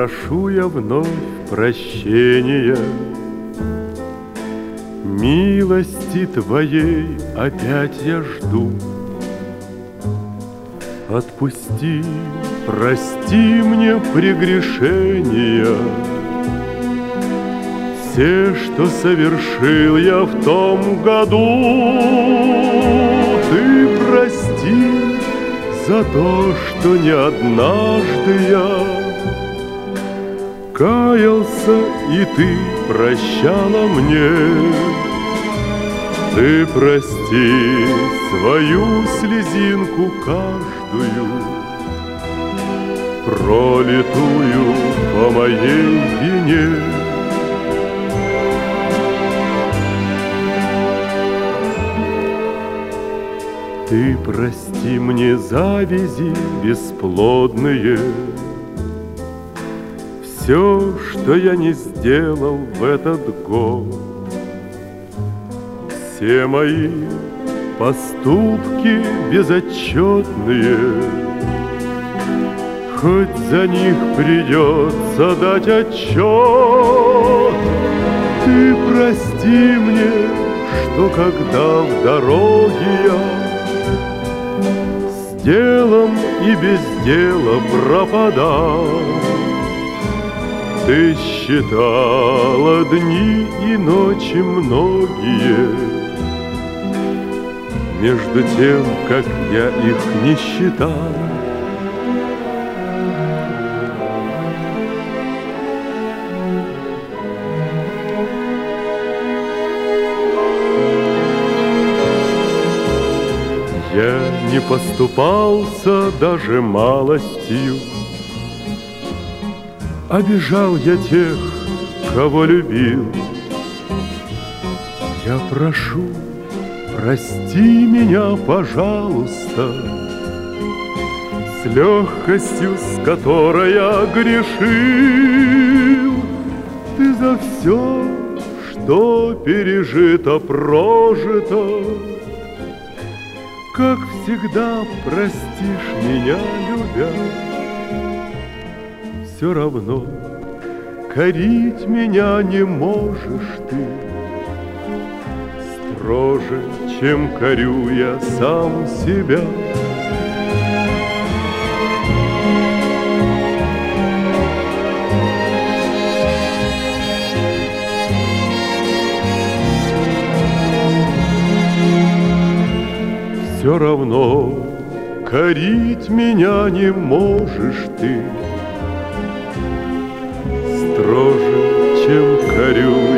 Прошу я вновь прощения, милости Твоей опять я жду. Отпусти, прости мне прегрешения, все, что совершил я в том году. Ты прости за то, что не однажды я каялся, и Ты прощала мне. Ты прости свою слезинку каждую, пролитую по моей вине. Ты прости мне завязи бесплодные, все, что я не сделал в этот год. Все мои поступки безотчетные, хоть за них придется дать отчет. Ты прости мне, что когда в дороге я с делом и без дела пропадал, Ты считала дни и ночи многие, между тем, как я их не считал. Я не поступался даже малостью, обижал я тех, кого любил. Я прошу, прости меня, пожалуйста, с легкостью, с которой я грешил. Ты за все, что пережито, прожито, как всегда простишь меня, любя. Все равно корить меня не можешь ты строже, чем корю я сам себя. Все равно корить меня не можешь ты строже, чем корю